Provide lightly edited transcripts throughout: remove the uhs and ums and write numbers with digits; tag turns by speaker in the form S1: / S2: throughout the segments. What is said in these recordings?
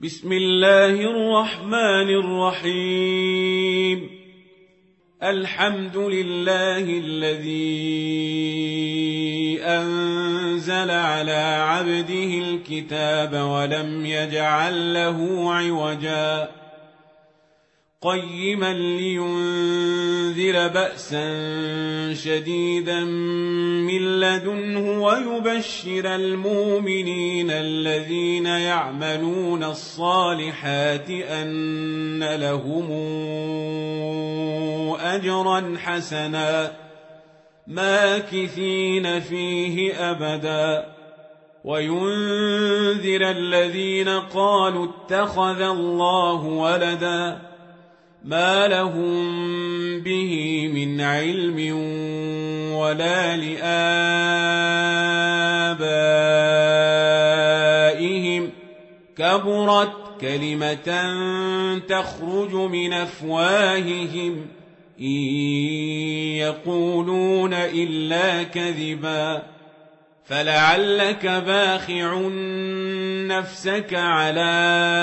S1: بسم الله الرحمن الرحيم. الحمد لله الذي أنزل على عبده الكتاب ولم يجعل له عوجا قيما لينذر بأسا شديدا من لدنه ويبشر المؤمنين الذين يعملون الصالحات أن لهم أجرا حسنا ماكثين فيه أبدا وينذر الذين قالوا اتخذ الله ولدا ما لهم به من علم ولا لآبائهم كبرت كلمة تخرج من أفواههم إن يقولون إلا كذبا فلعلك باخع نفسك على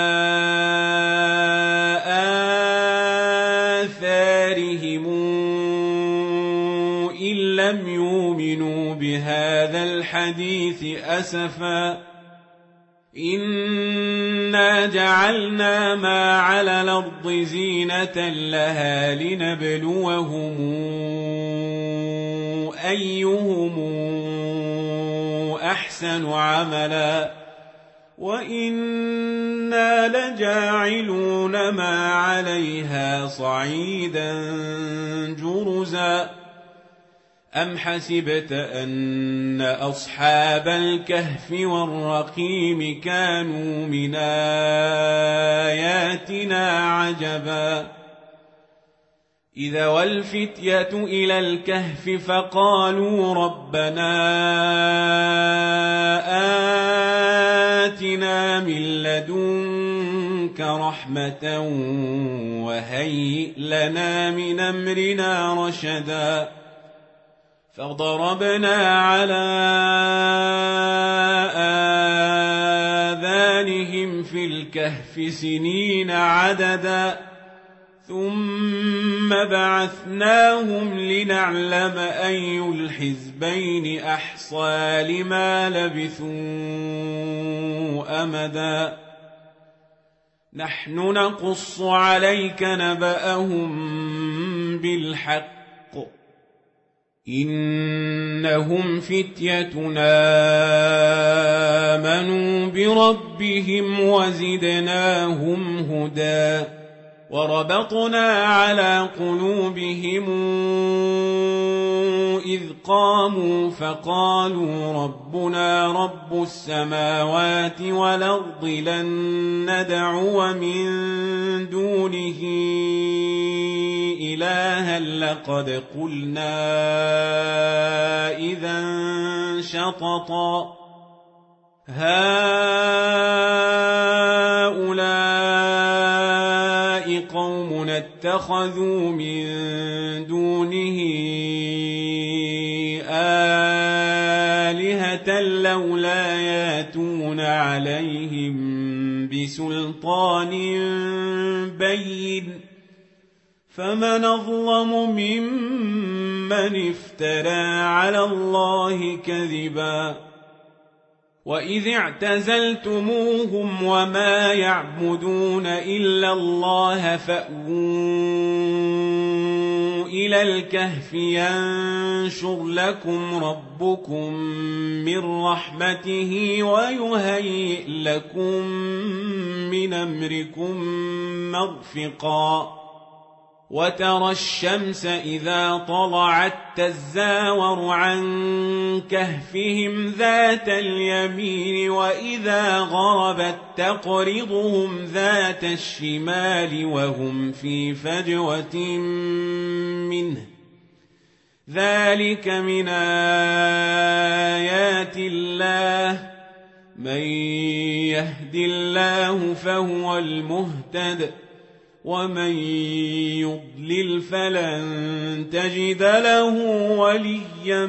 S1: آثارهم إن لم يؤمنوا بهذا الحديث أسفا إنا جعلنا ما على الأرض زينة لها لنبلوهم أيهم أحسن عملا وإنا لجاعلون ما عليها صعيدا جرزا أم حسبت أن أصحاب الكهف والرقيم كانوا من آياتنا عجبا إذا والفتية إلى الكهف فقالوا ربنا آتنا من لدنك رحمة وهيئ لنا من أمرنا رشدا فضربنا على آذانهم في الكهف سنين عددا ثم بعثناهم لنعلم أي الحزبين أحصى لما لبثوا أمدا نحن نقص عليك نبأهم بالحق إنهم فتيتنا آمنوا بربهم وزدناهم هدى وربطنا على قلوبهم إذ قاموا فقالوا ربنا رب السماوات والأرض لن ندعو من دونه إلها لقد قلنا إذا شططا هؤلاء قوم اتخذوا من دونه آلهة لولا ياتون عليهم بسلطان بين فمن أظلم ممن افترى على الله كذبا وإذ اعتزلتموهم وما يعبدون إلا الله فأووا إلى الكهف ينشر لكم ربكم من رحمته ويهيئ لكم من أمركم مرفقا وترى الشمس إذا طلعت تزاور عن كهفهم ذات اليمين وإذا غربت تقرضهم ذات الشمال وهم في فجوة منه ذلك من آيات الله من يهد الله فهو المهتد ومن يضلل فلن تجد له وليا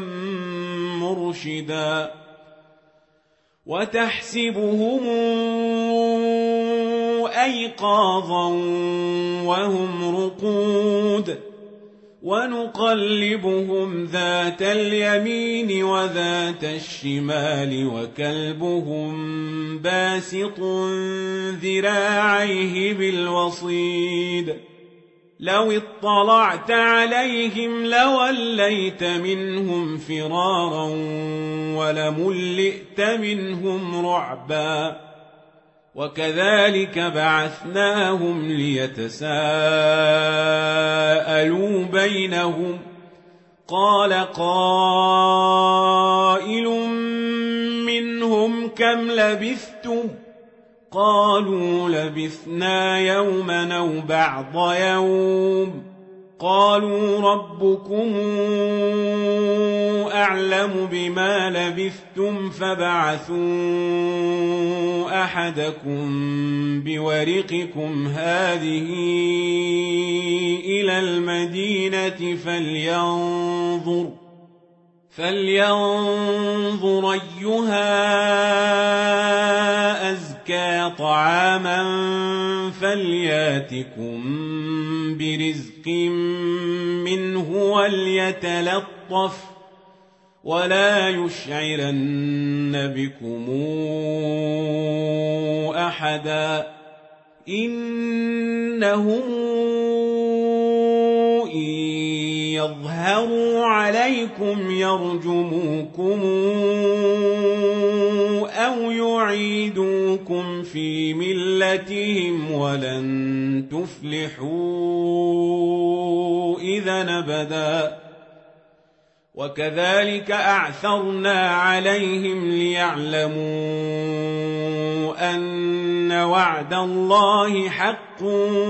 S1: مرشدا وتحسبهم أيقاظا وهم رقود ونقلبهم ذات اليمين وذات الشمال وكلبهم باسط ذراعيه بالوصيد لو اطلعت عليهم لوليت منهم فرارا ولملئت منهم رعبا وكذلك بعثناهم ليتساءلوا بينهم قال قائل منهم كم لبثتم قالوا لبثنا يوما أو بعض يوم قالوا ربكم أعلم بما لبثتم فابعثوا أحدكم بورقكم هذه إلى المدينة فلينظر أيها أزكى طعاما فلياتكم برزق منه وليتلطف ولا يشعرن بكم أحدا إنهم إن يظهروا عليكم يرجموكم أو يعيدوكم في ملتهم ولن تفلحوا إذا أبدا وكذلك أعثرنا عليهم ليعلموا أن وعد الله حق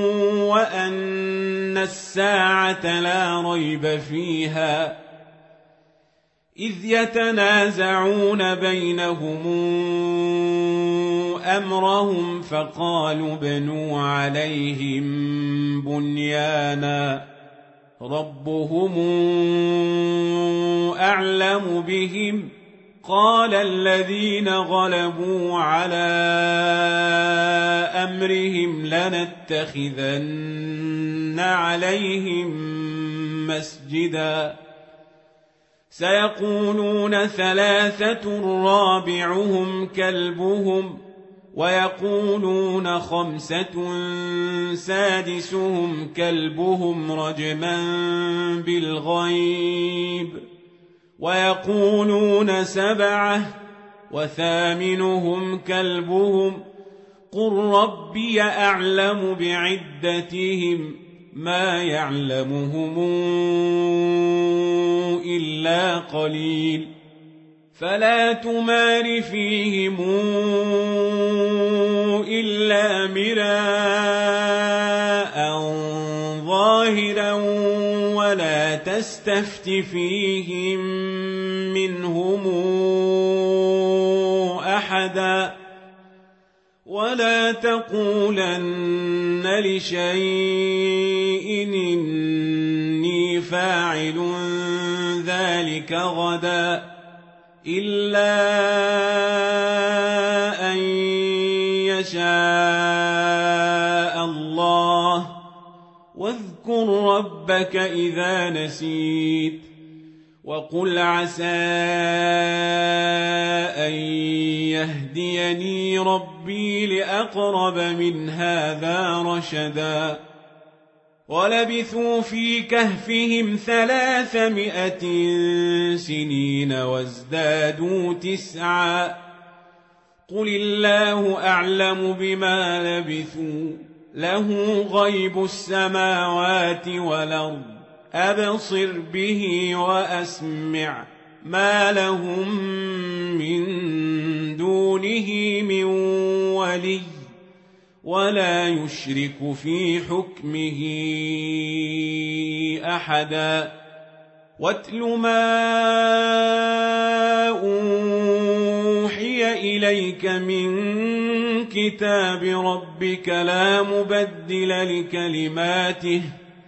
S1: وأن الساعة لا ريب فيها إذ يتنازعون بينهم أمرهم فقالوا بنوا عليهم بنيانا ربهم أعلم بهم قال الذين غلبوا على أمرهم لنتخذن عليهم مسجدا سيقولون ثلاثة رابعهم كلبهم ويقولون خمسة سادسهم كلبهم رجما بالغيب ويقولون سبعة وثامنهم كلبهم قل ربي أعلم بعدتهم ما يعلمهم إلا قليل فلا تمار فيهم إلا مراء ظاهرا ولا تستفت فيهم منهم أحدا ولا تقولن لشيء إني فاعل ذلك غدا إلا أن يشاء الله واذكر ربك إذا نسيت وقل عسى أن يهديني ربي لأقرب من هذا رشدا ولبثوا في كهفهم 300 سنين وازدادوا 9 قل الله أعلم بما لبثوا له غيب السماوات والأرض أبصر به وأسمع ما لهم من دونه من ولي ولا يشرك في حكمه أحدا واتل ما أوحي إليك من كتاب ربك لا مبدل لكلماته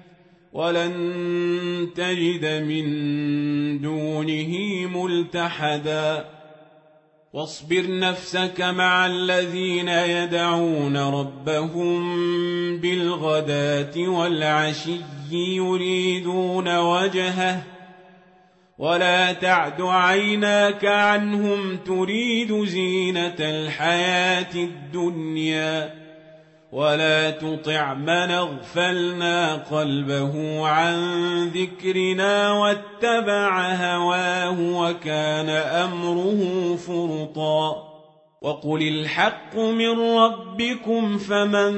S1: ولن تجد من دونه ملتحدا واصبر نفسك مع الذين يدعون ربهم بالغداة والعشي يريدون وجهه ولا تعد عيناك عنهم تريد زينة الحياة الدنيا ولا تطع من اغفلنا قلبه عن ذكرنا واتبع هواه وكان أمره فرطا وقل الحق من ربكم فمن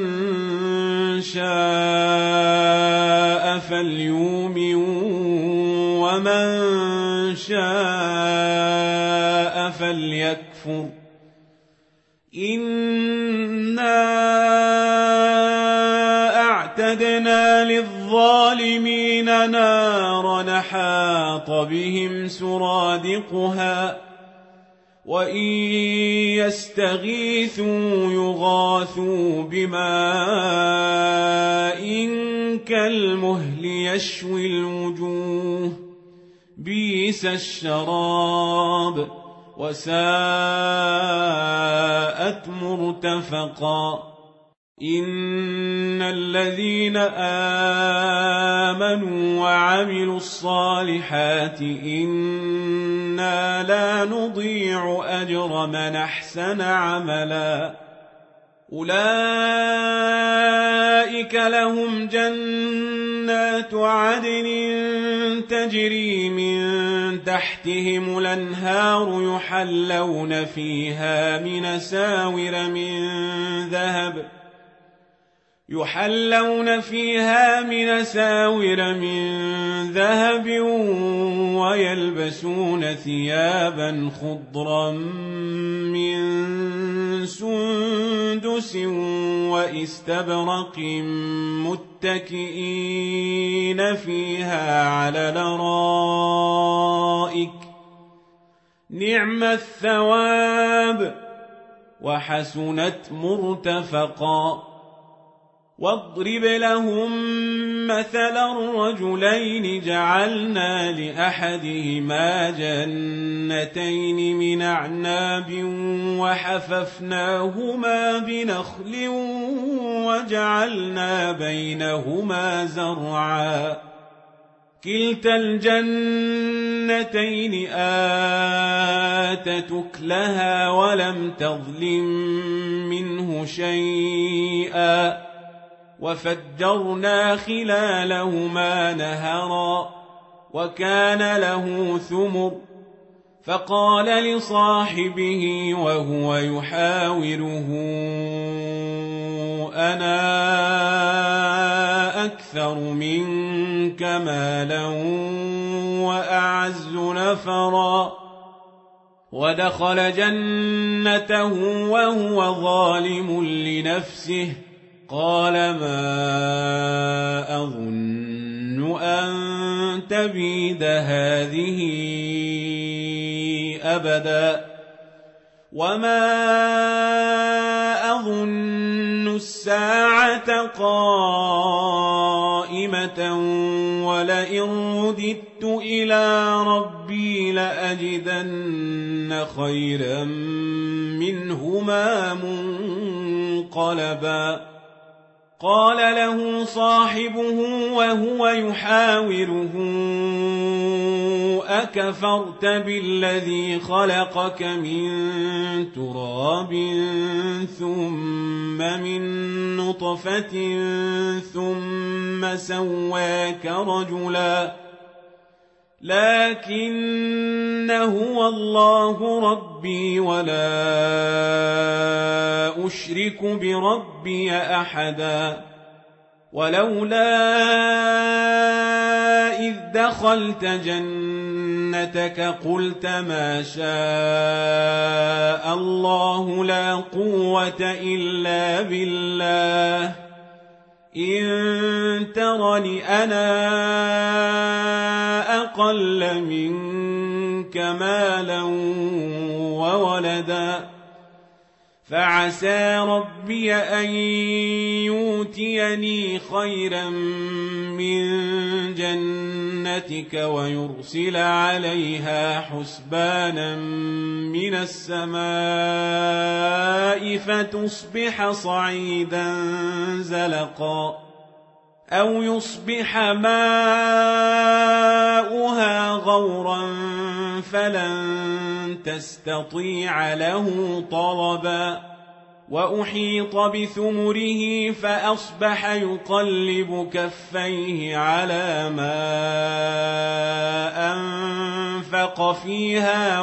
S1: شاء فليؤمن ومن شاء فليكفر إنا أعتدنا للظالمين نارا حاط بهم سرادقها وإن يستغيثوا يغاثوا بماء كالمهل يشوي الوجوه بئس الشراب وساءت مرتفقا إن الذين آمنوا وعملوا الصالحات إنا لا نضيع أجر من أحسن عملا أولئك لهم جنات عدن تجري من تحتهم الأنهار يحلون فيها من ساور من ذهب ويلبسون ثيابا خضرا من سندس واستبرق متكئين فيها على الأرائك نعم الثواب وحسنت مرتفقا واضرب لهم مثلا الرجلين جعلنا لأحدهما جنتين من أعناب وحففناهما بنخل وجعلنا بينهما زرعا كلتا الجنتين آتت أكلها ولم تظلم منه شيئا وفجرنا خلالهما نهرا وكان له ثمر فقال لصاحبه وهو يحاوره أنا أكثر منك مالا وأعز نفرا ودخل جنته وهو ظالم لنفسه قال ما أظن أن تبيد هذه أبدا وما أظن الساعة قائمة ولئن رددت إلى ربي لأجدن خيرا منهما منقلبا قال له صاحبه وهو يحاوره أكفرت بالذي خلقك من تراب ثم من نطفة ثم سواك رجلا لكن هو الله ربي ولا أشرك بربي أحدا ولولا إذ دخلت جنتك قلت ما شاء الله لا قوة إلا بالله إن ترني أنا أقل منك مالا وولدا فعسى ربي أن يؤتيني خيرا من جنتك ويرسل عليها حسبانا من السماء فتصبح صعيدا زلقا أو يصبح ماؤها غورا فلن تستطيع له طلبا وأحيط بثمره فأصبح يقلب كفيه على ما أنفق فيها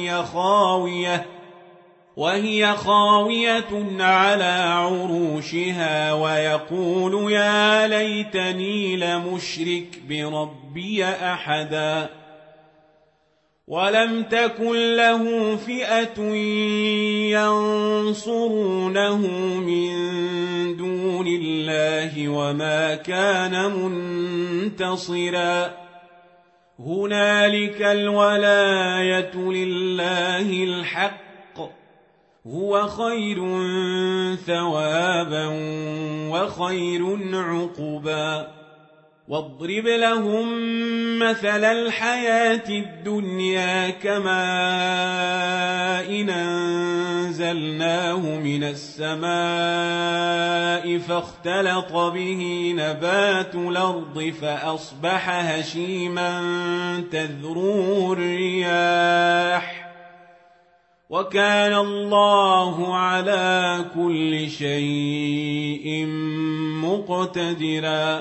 S1: وهي خاوية على عروشها ويقول يا ليتني لمشرك بربي أحدا ولم تكن له فئة ينصرونه من دون الله وما كان منتصرا هنالك الولاية لله الحق هو خير ثوابا وخير عقبا واضرب لهم مثل الحياة الدنيا كماء أنزلناه من السماء فاختلط به نبات الأرض فأصبح هشيما تذروه الرياح وكان الله على كل شيء مقتدرا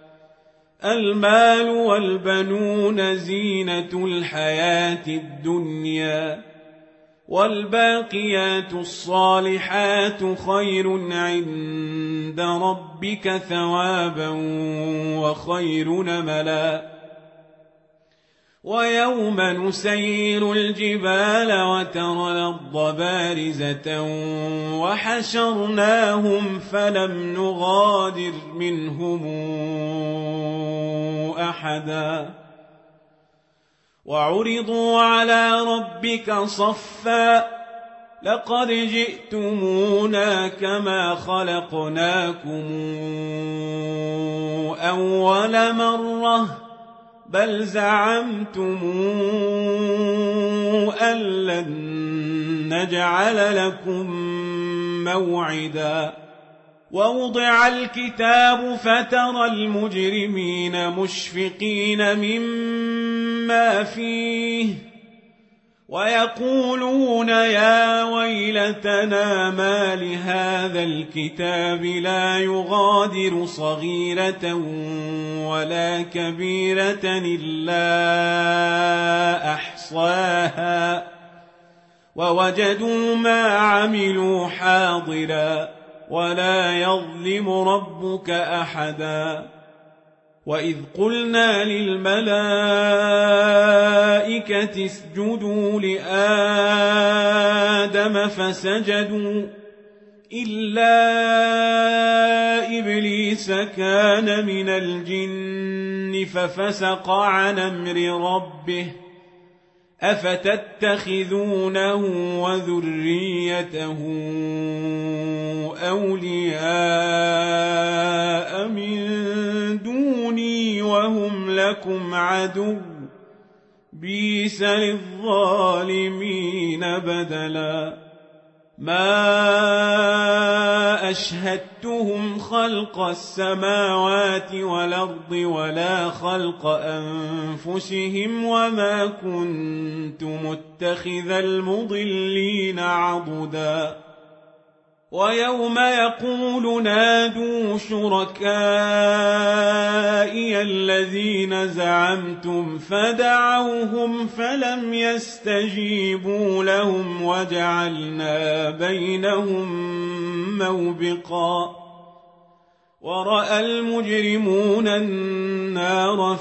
S1: المال والبنون زينة الحياة الدنيا والباقيات الصالحات خير عند ربك ثوابا وخير نملا ويوم نسير الجبال وترى الأرض بارزة وحشرناهم فلم نغادر منهم أحدا وعرضوا على ربك صفا لقد جئتمونا كما خلقناكم أول مرة بل زعمتم أن لن نجعل لكم موعدا ووضع الكتاب فترى المجرمين مشفقين مما فيه ويقولون يا ويلتنا ما لهذا الكتاب لا يغادر صغيرة ولا كبيرة إلا أحصاها ووجدوا ما عملوا حاضرا ولا يظلم ربك أحدا وإذ قلنا للملائكة اسجدوا لآدم فسجدوا إلا إبليس كان من الجن ففسق عن أمر ربه أفتتخذونه وذريته أولياء من دوني وهم لكم عدو بئس للظالمين بدلا ما أشهدتهم خلق السماوات والأرض ولا خلق أنفسهم وما كنت متخذ المضلين عضدا ويوم يقول نادوا شركائي الذين زعمتم فدعوهم فلم يستجيبوا لهم وجعلنا بينهم موبقا ورأى المجرمون النار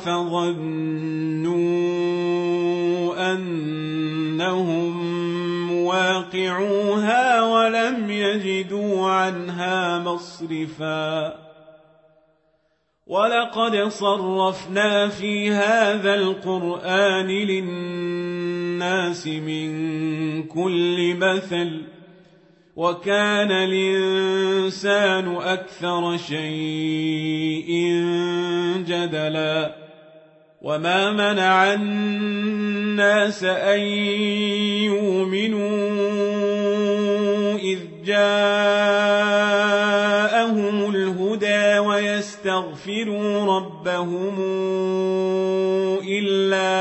S1: فظنوا أنهم مواقعوها ولم يجدوا عنها مصرفا ولقد صرفنا في هذا القرآن للناس من كل مثل وكان الإنسان أكثر شيء جدلا وما منع الناس أن يؤمنوا إذ جاءهم الهدى ويستغفروا ربهم إلا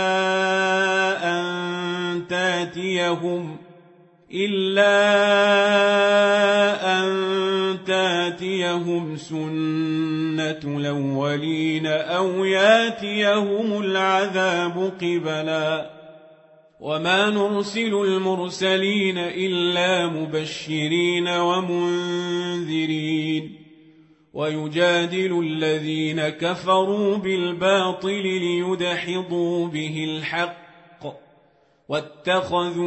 S1: أن تاتيهم سنة الأولين أو ياتيهم العذاب قبلا وما نرسل المرسلين إلا مبشرين ومنذرين ويجادل الذين كفروا بالباطل ليدحضوا به الحق واتخذوا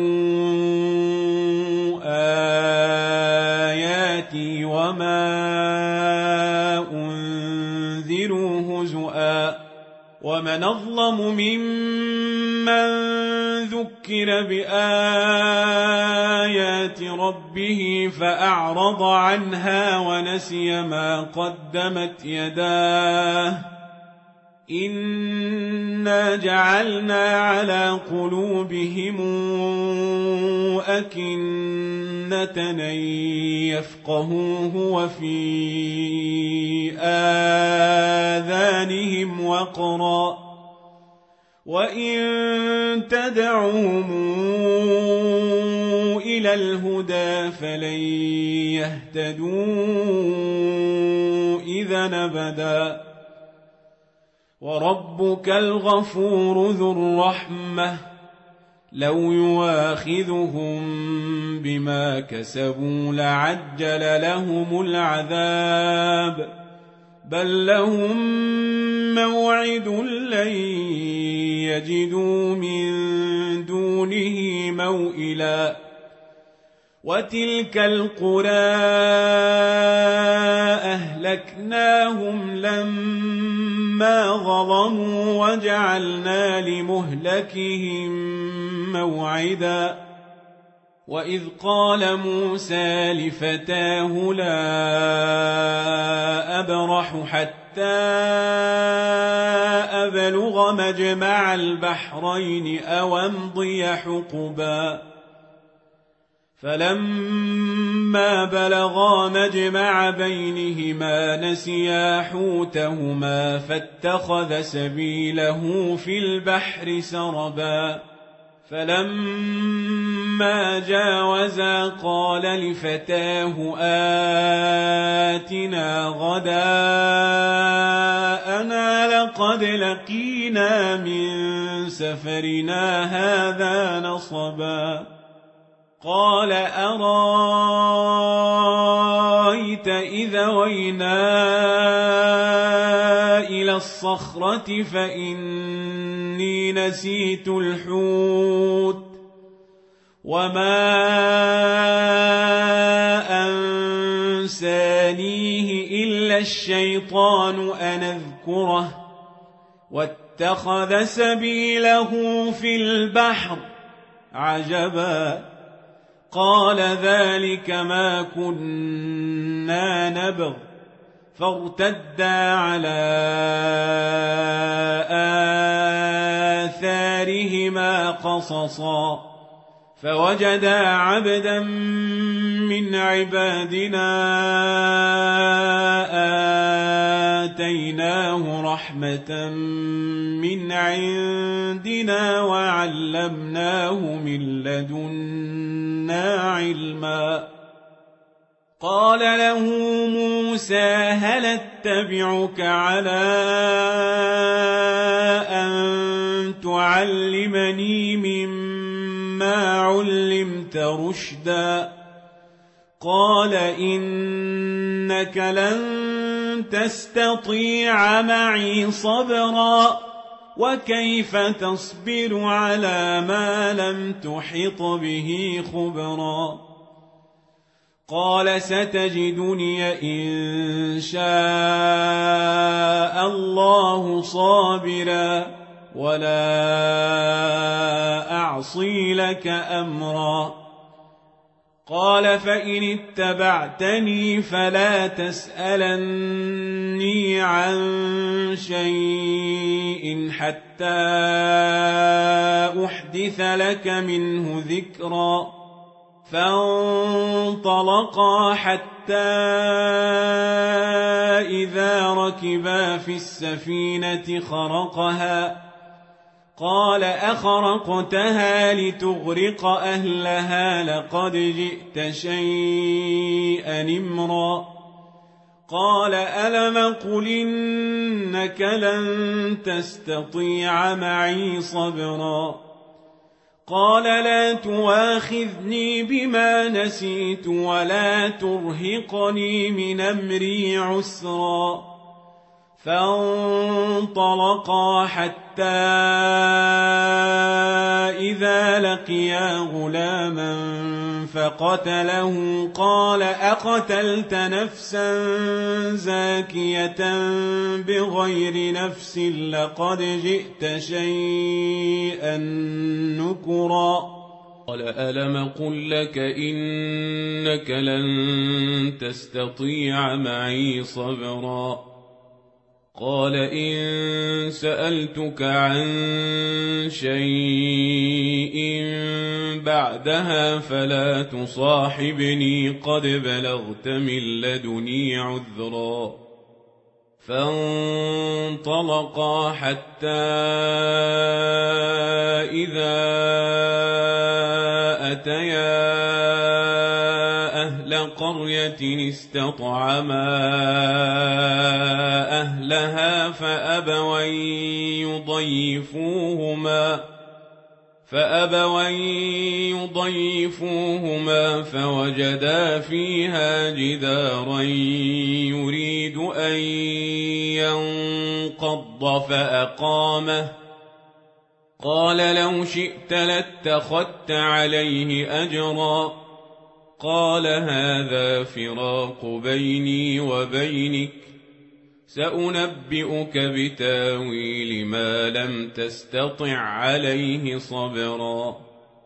S1: آياتي وما أنذروا هزؤا ومن أظلم ممن ذكر بآيات ربه فأعرض عنها ونسي ما قدمت يداه إنا جعلنا على قلوبهم أكنة أن يفقهوه وفي آذانهم وقرا وإن تدعوهم إلى الهدى فلن يهتدوا إذا أبدا وربك الغفور ذو الرحمة لو يواخذهم بما كسبوا لعجل لهم العذاب بل لهم موعد لن يجدوا من دونه موئلا وتلك القرى أهلكناهم لما ظلموا وجعلنا لمهلكهم موعدا وإذ قال موسى لفتاه لا أبرح حتى أبلغ مجمع البحرين أو أمضي حقبا فلما بلغا مجمع بينهما نسيا حوتهما فاتخذ سبيله في البحر سربا فلما جاوزا قال لفتاه آتنا غداءنا لقد لقينا من سفرنا هذا نصبا قال أرأيت إذا وينا إلى الصخرة فإني نسيت الحوت وما أنسانيه إلا الشيطان أن أذكره واتخذ سبيله في البحر عجبا قال ذلك ما كنا نبغ فارتدا على آثارهما قصصا فوجدا عبدا من عبادنا آتيناه رحمة من عندنا وعلمناه من لدنا علما قال له موسى هل اتبعك على أن تعلمني مما علمت رشدا قال إنك لن تستطيع معي صبرا وكيف تصبر على ما لم تحط به خبرا قال ستجدني إن شاء الله صابرا ولا أعصي لك أمرا قال فإن اتبعتني فلا تسألني عن شيء حتى أحدث لك منه ذكرا فانطلقا حتى إذا ركبا في السفينة خرقها قال أخرقتها لتغرق أهلها لقد جئت شيئا إمرا قال ألم قل إنك لن تستطيع معي صبرا قال لا تواخذني بما نسيت ولا ترهقني من أمري عسرا فانطلقا حتى إذا لقيا غلاما فقتله قال أقتلت نفسا زاكية بغير نفس لقد جئت شيئا نكرا قال ألم قل لك إنك لن تستطيع معي صبرا قال إن سألتك عن شيء بعدها فلا تصاحبني قد بلغت من لدني عذرا فانطلقا حتى إذا أتيا أهل قرية استطعما أهلها فأبوا يضيفوهما فوجدا فيها جدارا يريد أن ينقض فأقامه قال لو شئت لاتخذت عليه أجرا قال هذا فراق بيني وبينك سأنبئك بتاويل ما لم تستطع عليه صبرا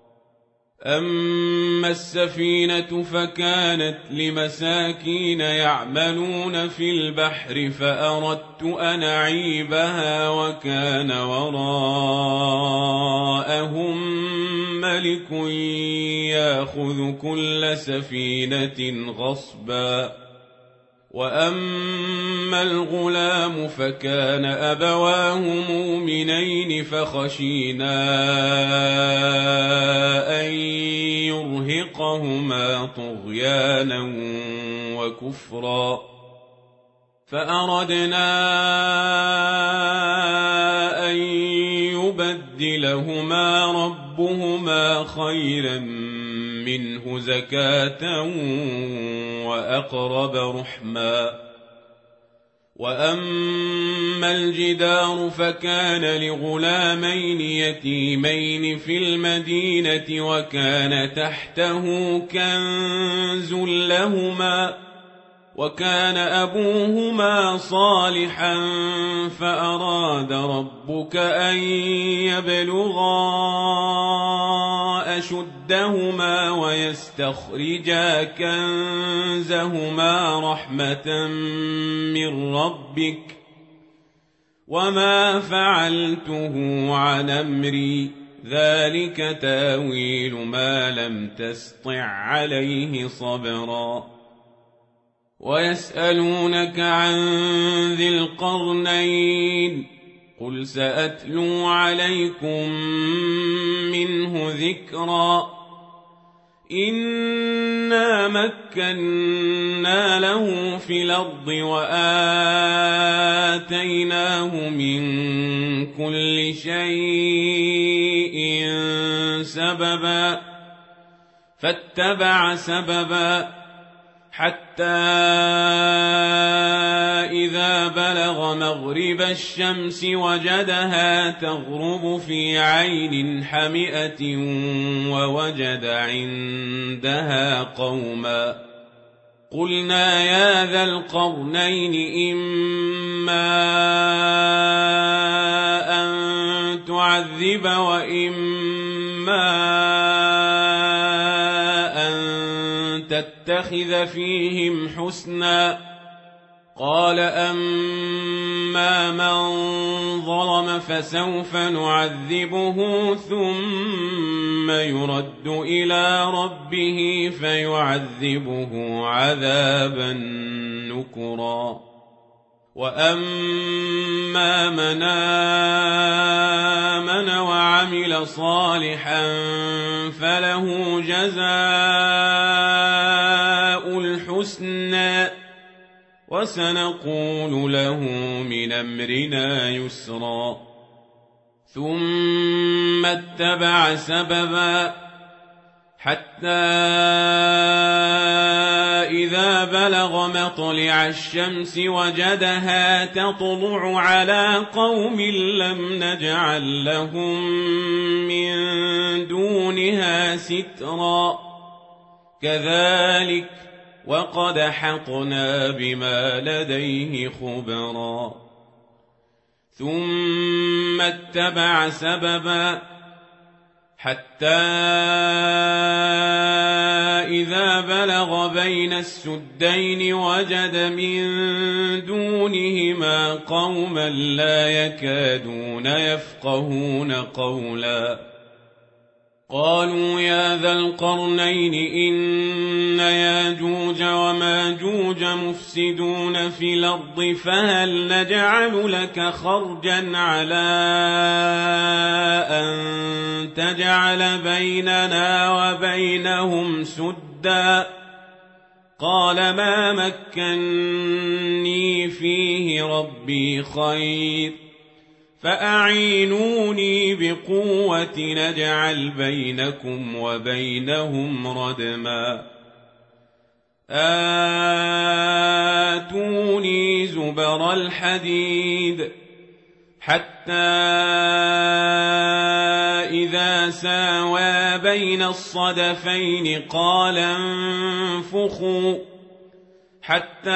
S1: أما السفينة فكانت لمساكين يعملون في البحر فأردت أن أعيبها وكان وراءهم ملك يأخذ كل سفينة غصبا وأما الغلام فكان أبواه مؤمنين فخشينا أن يرهقهما طغيانا وكفرا فأردنا أن يبدلهما ربهما خيرا منه زكاة وأقرب رحما وأما الجدار فكان لغلامين يتيمين في المدينة وكان تحته كنز لهما وكان أبوهما صالحا فأراد ربك أن يبلغا أشدهما ويستخرجا كنزهما رحمة من ربك وما فعلته عن أمري ذلك تاويل ما لم تسطع عليه صبرا ويسألونك عن ذي القرنين قل سأتلو عليكم منه ذكرا إنا مكنا له في الأرض وآتيناه من كل شيء سببا فاتبع سببا حتى إذا بلغ مغرب الشمس وجدها تغرب في عين حمئة ووجد عندها قوما قلنا يا ذا القرنين إما أن تعذب وإما أن نتخذ فيهم حسنا. قال أما من ظلم فسوف نعذبه ثم يرد إلى ربه فيعذبه عذابا نكرا. وأما من آمن وعمل صالحا فله جزاء الحسنى وسنقول له من أمرنا يسرا. ثم اتبع سببا حتى إذا بلغ مطلع الشمس وجدها تطلع على قوم لم نجعل لهم من دونها سترا. كذلك وقد أحطنا بما لديه خبرا. ثم اتبع سببا حتى إذا بلغ بين السدين وجد من دونهما قوما لا يكادون يفقهون قولا. قالوا يا ذا القرنين إن ياجوج وماجوج مفسدون في الأرض فهل نجعل لك خرجا على أن تجعل بيننا وبينهم سدا. قال ما مكني فيه ربي خير فأعينوني بقوة نجعل بينكم وبينهم ردما. آتوني زبر الحديد حتى إذا ساوى بين الصدفين قال انفخوا حتى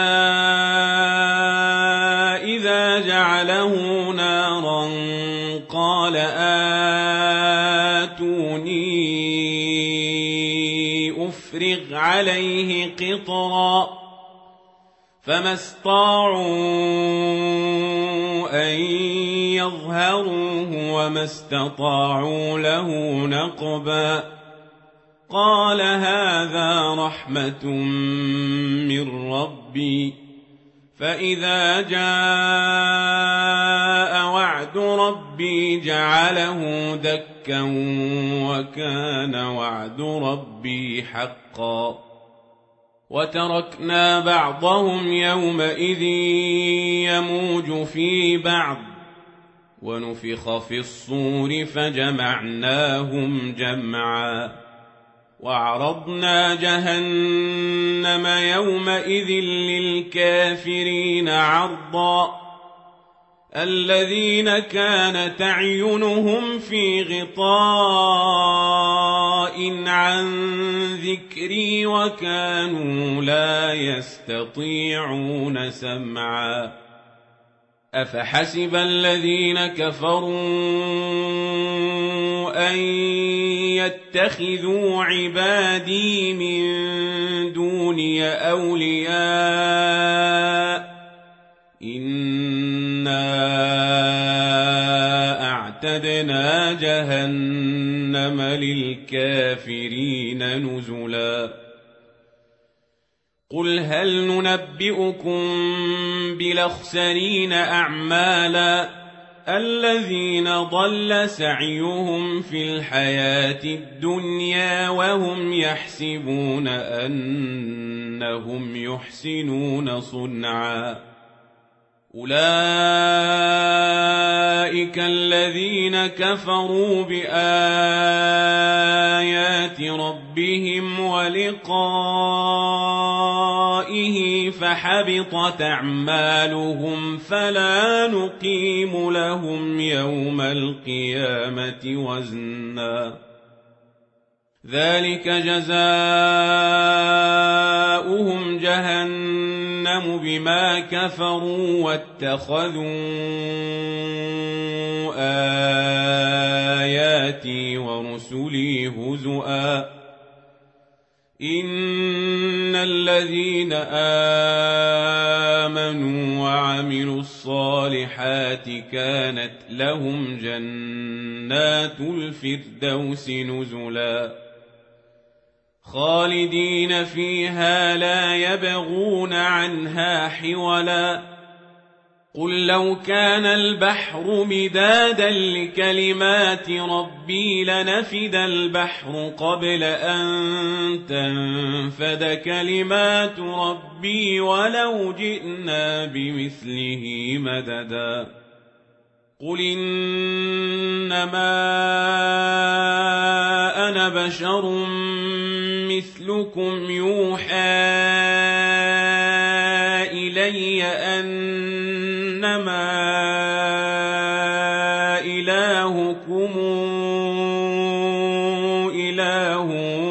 S1: إذا جعله نارا قال آتوني أفرغ عليه قطرا. فما استطاعوا أن يظهروه وما استطاعوا له نقبا. قال هذا رحمة من ربي فإذا جاء وعد ربي جعله دكا وكان وعد ربي حقا. وتركنا بعضهم يومئذ يموج في بعض ونفخ في الصور فجمعناهم جمعا. وعرضنا جهنم يومئذ للكافرين عرضا. الذين كانت أعينهم في غطاء عن ذكري وكانوا لا يستطيعون سمعا. أفحسب الذين كفروا أن يتخذوا عبادي من دوني أولياء إنا أعتدنا جهنم للكافرين نزلا. قل هل ننبئكم بالأخسرين أعمالا الذين ضل سعيهم في الحياة الدنيا وهم يحسبون أنهم يحسنون صنعا. أولئك الذين كفروا بآيات ربهم ولقائه فحبطت أعمالهم فلا نقيم لهم يوم القيامة وزنا. ذلك جزاؤهم جهنم بما كفروا واتخذوا آياتي ورسلي هزؤا. إن إن الذين آمنوا وعملوا الصالحات كانت لهم جنات الفردوس نزلا خالدين فيها لا يبغون عنها حولا قل لو كان البحر مدادا لكلمات ربي لنفد البحر قبل أن تنفد كلمات ربي ولو جئنا بمثله مددا قل إنما أنا بشر مثلكم يوحى إلي أنما إلهكم إله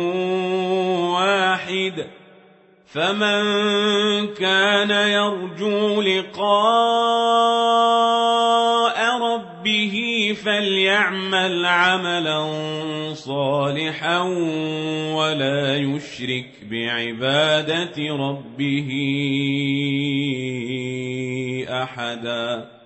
S1: واحد فمن كان يرجو لقاء ربه فليعمل عملا صالحا ولا يشرك بعبادة ربه أحدا.